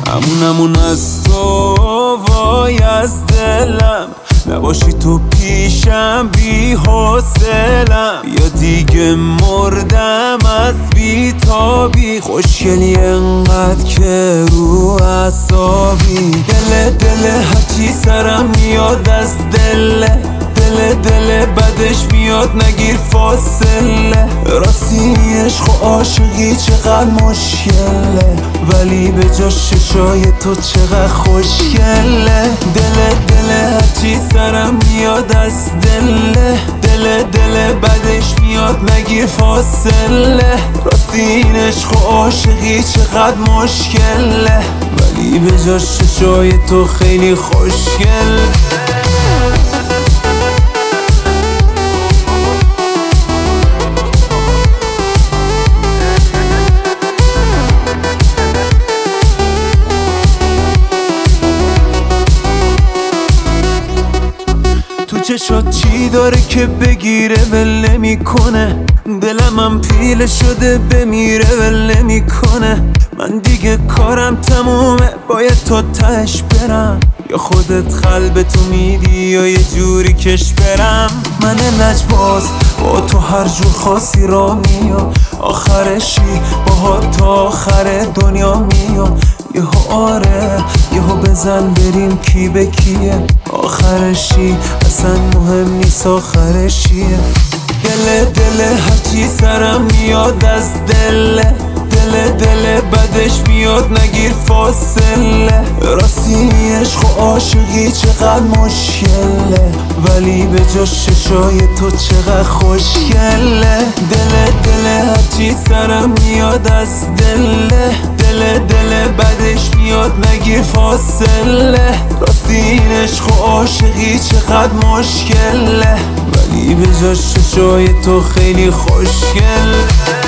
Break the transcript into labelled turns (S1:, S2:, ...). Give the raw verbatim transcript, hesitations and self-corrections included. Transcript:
S1: همونمون از تو وای از دلم، نباشی تو پیشم بی حوصلم، یا دیگه مردم از بی تابی. خوشگلی انقدر که رو اعصابی، دل دل هرچی سرم میاد از دله، دل دل بدش میاد نگیر فاصله. راستی عشق و عاشقی چقدر مشکله، ولی به جا ششای تو چقدر خوشگله. دل دل هرچی سرم میاد از دله، دل دل بدش میاد نگیر فاصله. راستی این عشق و عاشقی چقدر مشکله، ولی به جا ششای تو خیلی خوشگله. چشات چی داره که بگیره ول نمیکنه، دلم هم پیله شده بمیره ول نمیکنه. من دیگه کارم تمومه، باید تا تهش برم، یا خودت قلب تو میدی یا یه جوری کش برم. من لجباز با تو هر جور خاصی را میام، آخرشی با تا آخر دنیا میام. یهو آره یهو بزن بریم کی به کیه، آخرشی اصلا مهم نیست آخرشیه. دل دل هرچی سرم میاد از دله، دل دل بدش میاد نگیر فاصله. راستی عشق و عاشقی چقدر مشکله، ولی به جا ششای تو چقدر خوشگله. دل دل هرچی سرم میاد از دله، دل دل بدش میاد نگیر فاصله. راستی این عشق و عاشقی چقدر مشکله، ولی به جا ششای تو خیلی خوشگله.